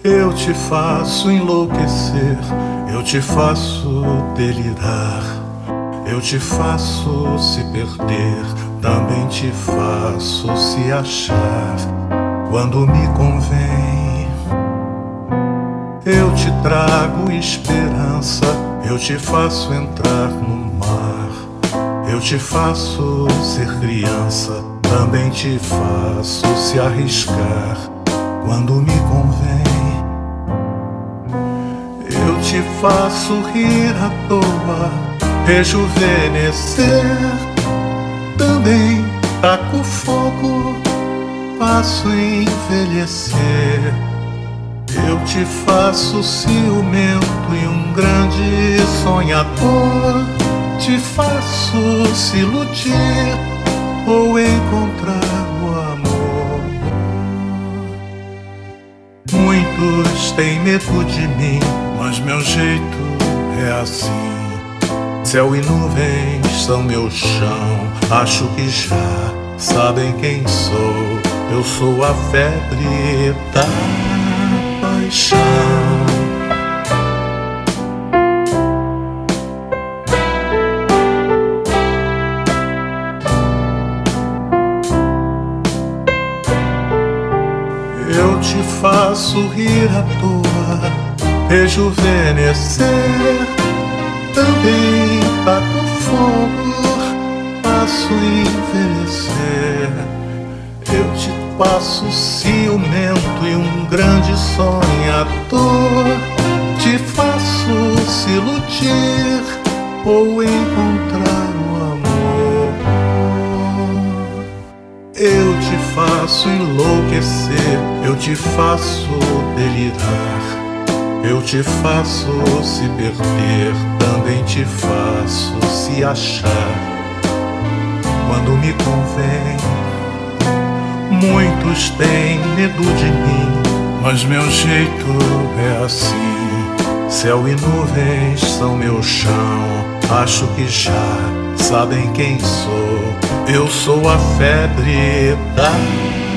Eu te faço enlouquecer, eu te faço delirar, eu te faço se perder, também te faço se achar. Quando me convém, eu te trago esperança, eu te faço entrar no mar, eu te faço ser criança, também te faço se arriscar. Quando me convém, eu te faço rir à toa, rejuvenescer, também taco fogo, faço envelhecer. Eu te faço ciumento e um grande sonhador, te faço se iludir ou encontrar o amor. Muitos têm medo de mim, mas meu jeito é assim. Céu e nuvens são meu chão, acho que já sabem quem sou. Eu sou a febre da paixão. Eu te faço rir à toa, rejuvenescer, também taco fogo, faço envelhecer. Eu te faço ciumento e um grande sonhador, te faço se iludir ou encontrar o amor. Eu te faço enlouquecer, eu te faço delirar, eu te faço se perder, também te faço se achar. Quando me convém, muitos têm medo de mim, mas meu jeito é assim. Céu e nuvens são meu chão, acho que já sabem quem sou. Eu sou a febre da